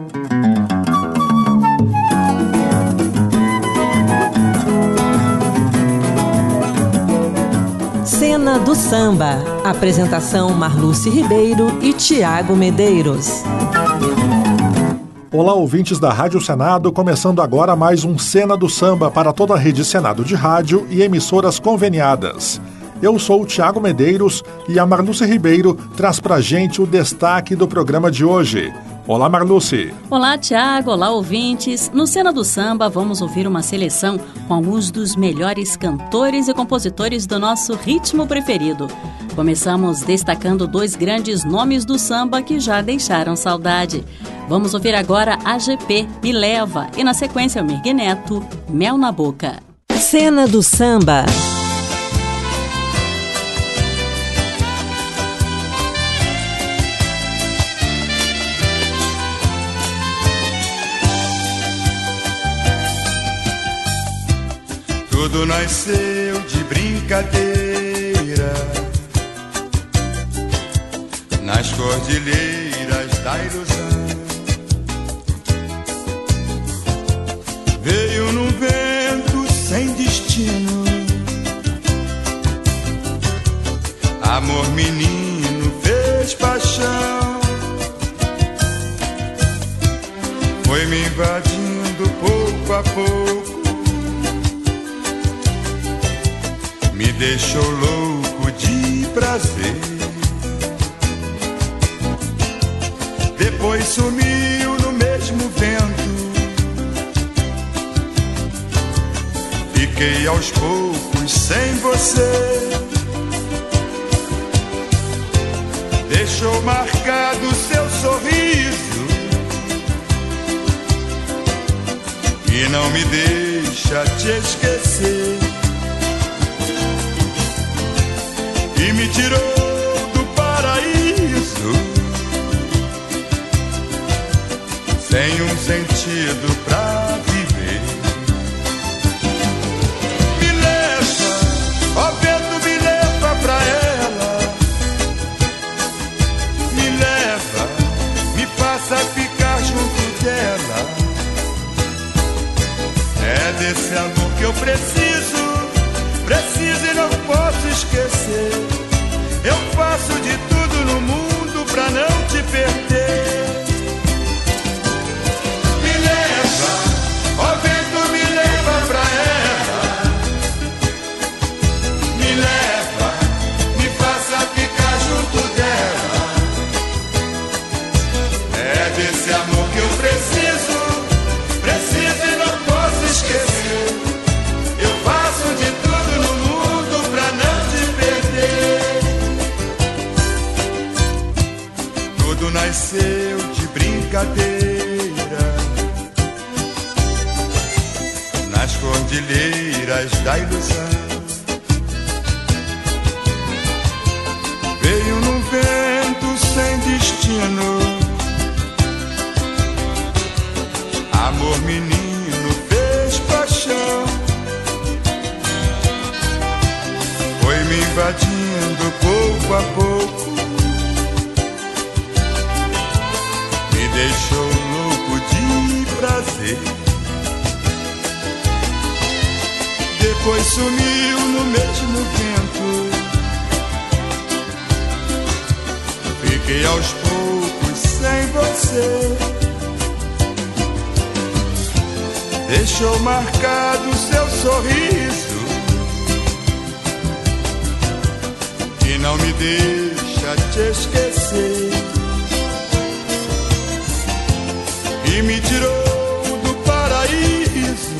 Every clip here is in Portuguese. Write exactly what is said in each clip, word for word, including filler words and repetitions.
Cena do Samba. Apresentação Marluce Ribeiro e Tiago Medeiros. Olá, ouvintes da Rádio Senado, começando agora mais um Cena do Samba para toda a rede Senado de rádio e emissoras conveniadas. Eu sou o Tiago Medeiros e a Marluce Ribeiro traz pra gente o destaque do programa de hoje. Olá, Marluce. Olá, Tiago. Olá, ouvintes. No Cena do Samba, vamos ouvir uma seleção com alguns dos melhores cantores e compositores do nosso ritmo preferido. Começamos destacando dois grandes nomes do samba que já deixaram saudade. Vamos ouvir agora A G P, Me Leva, e na sequência o Mir Neto, Mel na Boca. Cena do Samba. Tudo nasceu de brincadeira nas cordilheiras da ilusão. Veio num vento sem destino, amor menino fez paixão. Foi me invadindo pouco a pouco, me deixou louco de prazer. Depois sumiu no mesmo vento, fiquei aos poucos sem você. Deixou marcado seu sorriso e não me deixa te esquecer. E me tirou do paraíso, sem um sentido pra viver. Me leva, ó vento, me leva pra ela. Me leva, me faça ficar junto dela. É desse amor que eu preciso, preciso e não posso esquecer. Eu faço de tudo no mundo pra não te perder. Me leva, ó vento, me leva pra ela. Me leva, me faça ficar junto dela. É desse amor que eu preciso, preciso e não posso esquecer. Eu faço de tudo no mundo pra não te perder. Tudo nasceu de brincadeira nas cordilheiras da ilusão. Veio num vento sem destino, amor menino fez paixão. Foi me invadindo pouco a pouco, me deixou louco de prazer. Depois sumiu no mesmo vento, fiquei aos poucos sem você. Deixou marcado seu sorriso e não me deixa te esquecer. E me tirou do paraíso,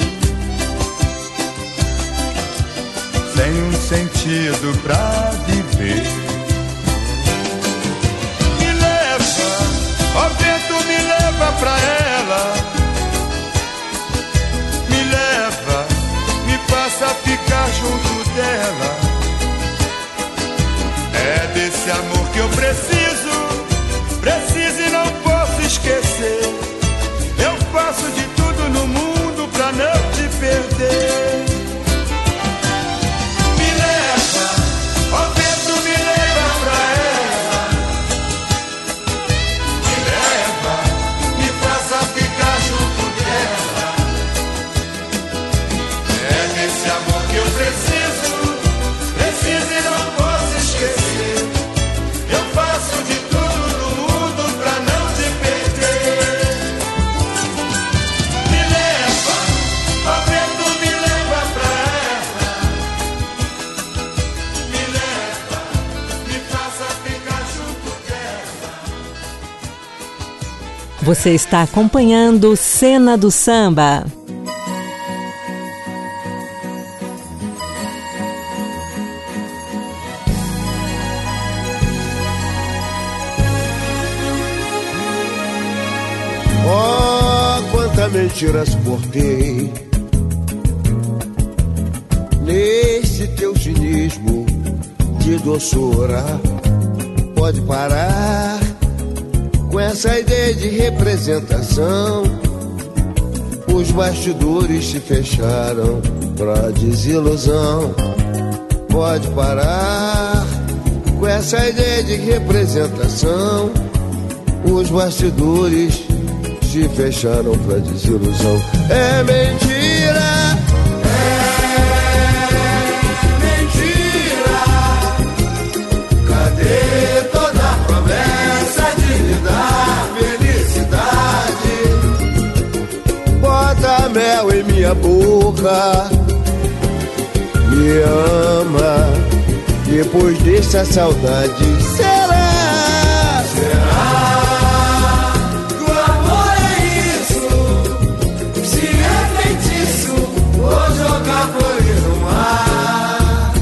sem um sentido pra viver. Me leva, ó vento, me leva pra ela. Me leva, me faça ficar junto dela. É desse amor que eu preciso, preciso e não posso esquecer. Eu faço de tudo no mundo pra não te perder. Me leva, ó vento, me leva pra ela. Me leva, Você está acompanhando Cena do Samba. Oh, quanta mentira suportei nesse teu cinismo de doçura. Pode parar com essa ideia de representação. Os bastidores se fecharam pra desilusão. Pode parar com essa ideia de representação. Os bastidores se fecharam pra desilusão. É mentira. Mel em minha boca, me ama, depois dessa saudade. Será? Será que o amor é isso? Se é feitiço, vou jogar flores no mar.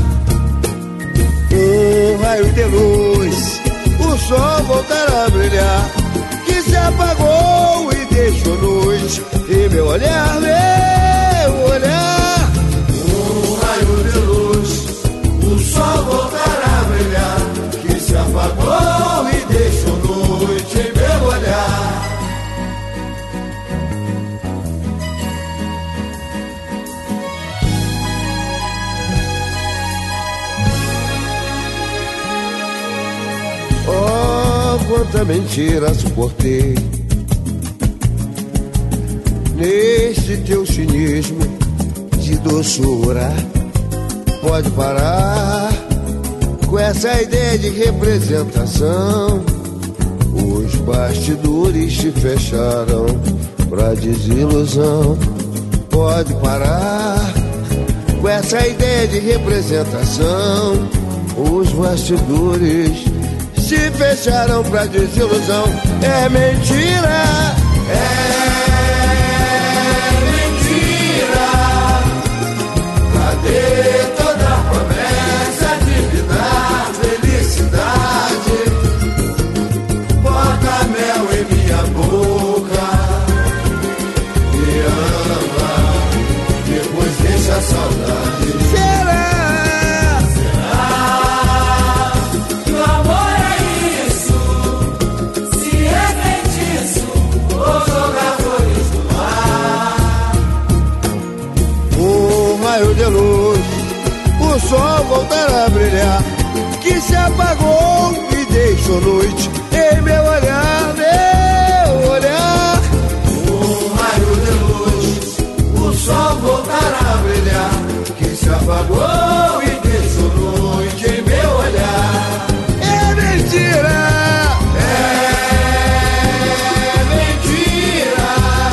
Um raio de luz, o sol voltará a brilhar, que se apagou e deixou luz. E meu olhar, meu olhar, um raio de luz, o sol voltará a brilhar, que se apagou e deixou noite em meu olhar. Oh, quanta mentira suportei neste teu cinismo de doçura. Pode parar com essa ideia de representação. Os bastidores se fecharam pra desilusão. Pode parar com essa ideia de representação. Os bastidores se fecharam pra desilusão. É mentira. É Cadê toda a promessa de vida, felicidade? Bota mel em minha boca, me ama, depois deixa a saudade. Será? Será que o amor é isso? Se é feitiço, vou jogar flores no mar. Um raio de luz, o sol voltará a brilhar, que se apagou e deixou noite em meu olhar, meu olhar. Um raio de luz, o sol voltará a brilhar, que se apagou e deixou noite em meu olhar. É mentira. É mentira.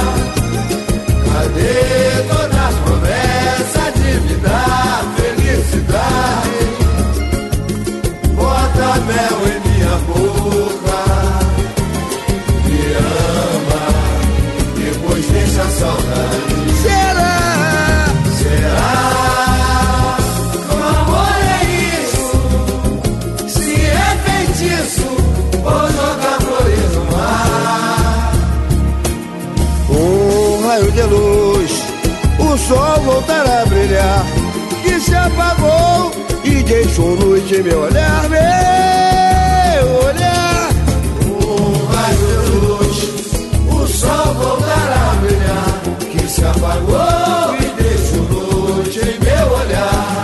Cadê todas as promessas de vida, felicidade? Bota mel em minha boca, me ama, depois deixa a saudade. Será? Será que o amor é isso? Se é feitiço, vou jogar flores no mar. Um raio de luz, o sol voltará a brilhar, que se apagou e deixou noite em meu olhar, meu olhar. Um raio de luz, o sol voltará a brilhar, que se apagou e deixou noite em meu olhar.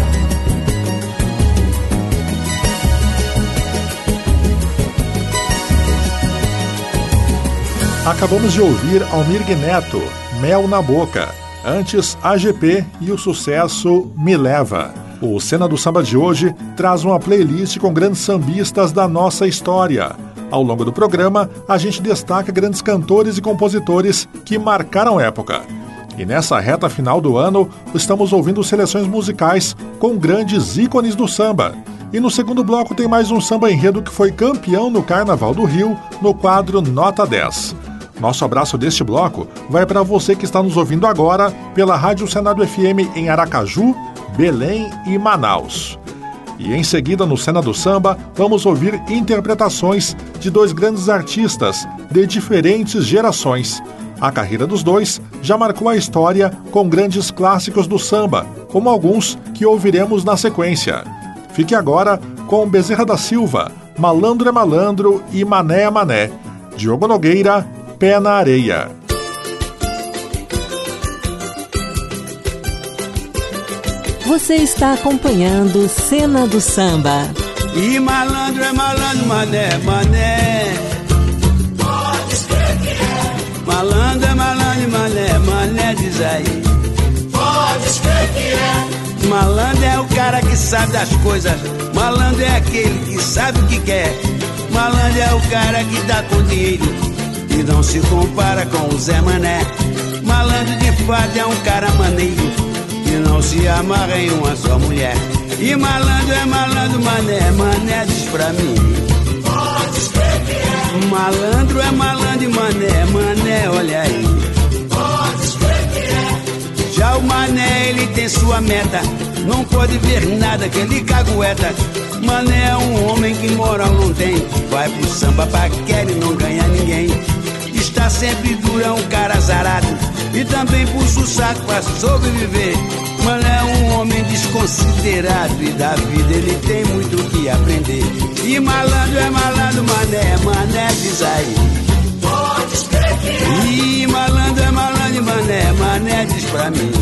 Acabamos de ouvir Almir Neto, Mel na Boca. Antes, A G P e o sucesso Me Leva. O Cena do Samba de hoje traz uma playlist com grandes sambistas da nossa história. Ao longo do programa, a gente destaca grandes cantores e compositores que marcaram época. E nessa reta final do ano, estamos ouvindo seleções musicais com grandes ícones do samba. E no segundo bloco tem mais um samba enredo que foi campeão no Carnaval do Rio, no quadro Nota dez. Nosso abraço deste bloco vai para você que está nos ouvindo agora pela Rádio Senado F M em Aracaju, Belém e Manaus. E em seguida, no Cena do Samba, vamos ouvir interpretações de dois grandes artistas de diferentes gerações. A carreira dos dois já marcou a história com grandes clássicos do samba, como alguns que ouviremos na sequência. Fique agora com Bezerra da Silva, Malandro é Malandro e Mané é Mané. Diogo Nogueira, Pé na Areia. Você está acompanhando Cena do Samba. E malandro é malandro, mané, mané. Pode escrever que é. Malandro é malandro, mané, mané, diz aí. Pode escrever que é. Malandro é o cara que sabe das coisas. Malandro é aquele que sabe o que quer. Malandro é o cara que dá com dinheiro e não se compara com o Zé Mané. Malandro de fato é um cara maneiro que não se amarra em uma só mulher. E malandro é malandro, mané, mané, diz pra mim. Pode escrever que é. Malandro é malandro e mané, mané, olha aí. Pode escrever que é. Já o mané, ele tem sua meta, não pode ver nada que ele cagueta. Mané é um homem que moral não tem, vai pro samba paquera e não ganha ninguém. Está sempre duro, é um cara azarado e também puxa o saco pra sobreviver. Mané é um homem desconsiderado e da vida ele tem muito o que aprender. E malandro é malandro, mané, mané, diz aí. Pode escrever que é. E malandro é malandro, mané, mané, diz pra mim.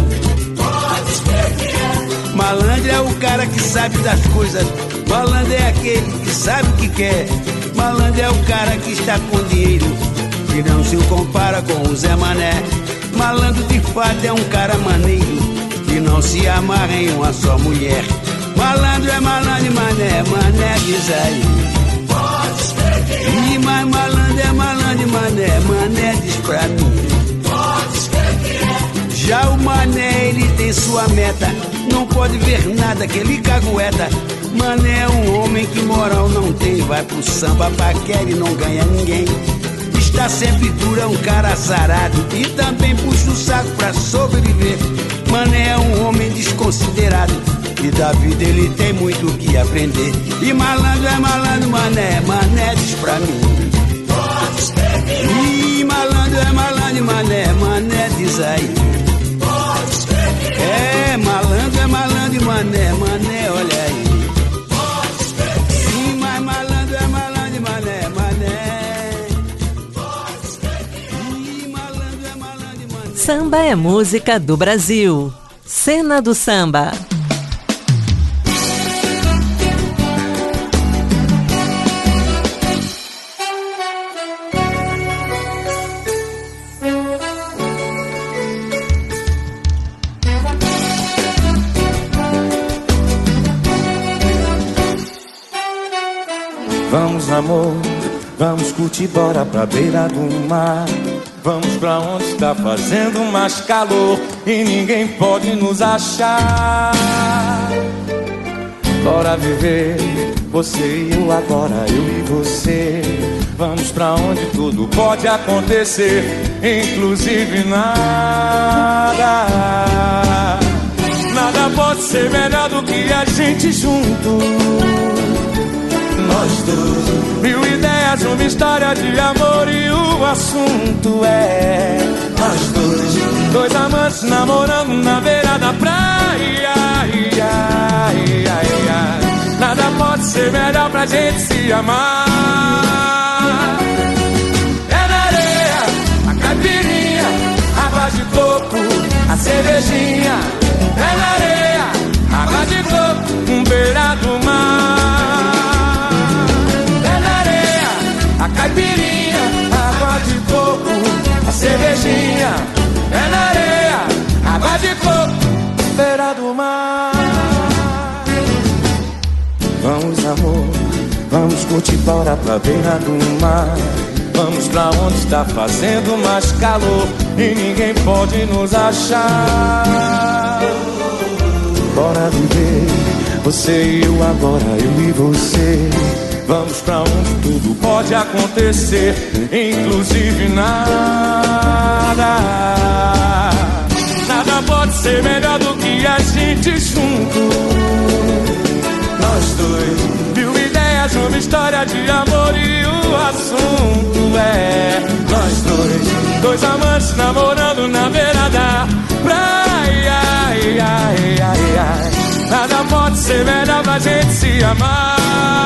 Pode escrever que é. Malandro é o cara que sabe das coisas. Malandro é aquele que sabe o que quer. Malandro é o cara que está com dinheiro, que não se compara com o Zé Mané. Malandro de fato é um cara maneiro, que não se amarra em uma só mulher. Malandro é malandro, mané, mané, diz aí. Pode escrever que é. E mais malandro é malandro, mané, mané, diz pra mim. Pode escrever que é. Já o mané, ele tem sua meta, não pode ver nada que ele cagueta. Mané é um homem que moral não tem, vai pro samba paquera e não ganha ninguém. Está sempre duro, é um cara azarado e também puxa o saco pra sobreviver. Mané é um homem desconsiderado e da vida ele tem muito o que aprender. E malandro é malandro, mané, mané, diz pra mim. Pode escrever que é. E malandro é malandro, mané, mané, diz aí. Pode escrever que é. É, malandro é malandro e mané, mané, olha aí. Pode escrever que é. Sim, mas malandro é malandro e mané, mané. Samba é música do Brasil. Cena do Samba. Vamos, amor, vamos curtir, bora pra beira do mar. Vamos pra onde está fazendo mais calor e ninguém pode nos achar. Bora viver, você e eu agora, eu e você. Vamos pra onde tudo pode acontecer, inclusive nada. Nada pode ser melhor do que a gente junto. Nós dois. Mil ideias, uma história de amor e o assunto é nós dois. Dois amantes namorando na beira da praia. Ai, ai, ai, ai. Nada pode ser melhor pra gente se amar. É na areia, a caipirinha, água de coco, a cervejinha. É na areia, água de coco, um beira do mar. A caipirinha, água de coco, a cervejinha. É na areia, água de coco, beira do mar. Vamos, amor, vamos curtir, bora pra beira do mar. Vamos pra onde está fazendo mais calor e ninguém pode nos achar. Bora viver, você e eu agora, eu e você. Vamos pra onde tudo pode acontecer, inclusive nada. Nada pode ser melhor do que a gente junto. Nós dois, mil ideias, uma história de amor e o assunto é nós dois, dois amantes namorando na beira da praia. Ai, ai, ai, ai. Nada pode ser melhor pra gente se amar.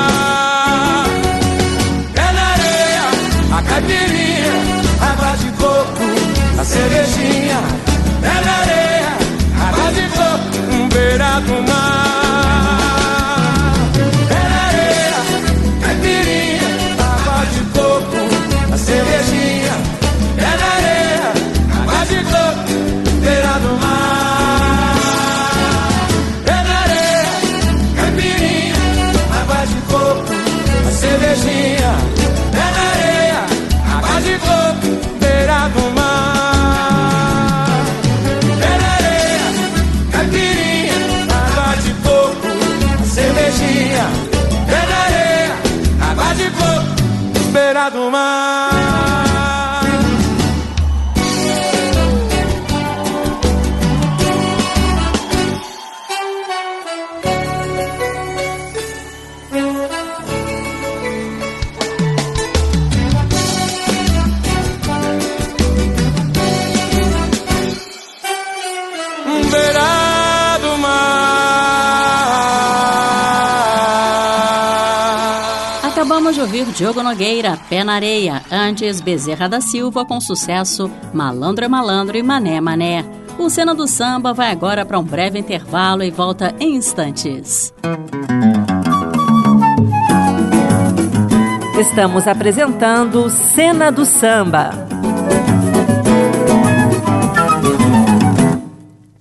É na areia, a caipirinha, água de coco, a cervejinha. É na areia, água de coco, um beira do mar. É na areia, caipirinha, água de coco, a cervejinha. É na areia, água de coco, beira do mar. É na areia, caipirinha, água de coco, a cervejinha. É na areia, água de coco, beira do mar. É na areia, água de coco, beira do mar. Beira do Acabamos de ouvir Diogo Nogueira, Pé na Areia. Antes, Bezerra da Silva com sucesso Malandro é Malandro e Mané é Mané. O Cena do Samba vai agora para um breve intervalo e volta em instantes. Estamos apresentando Cena do Samba.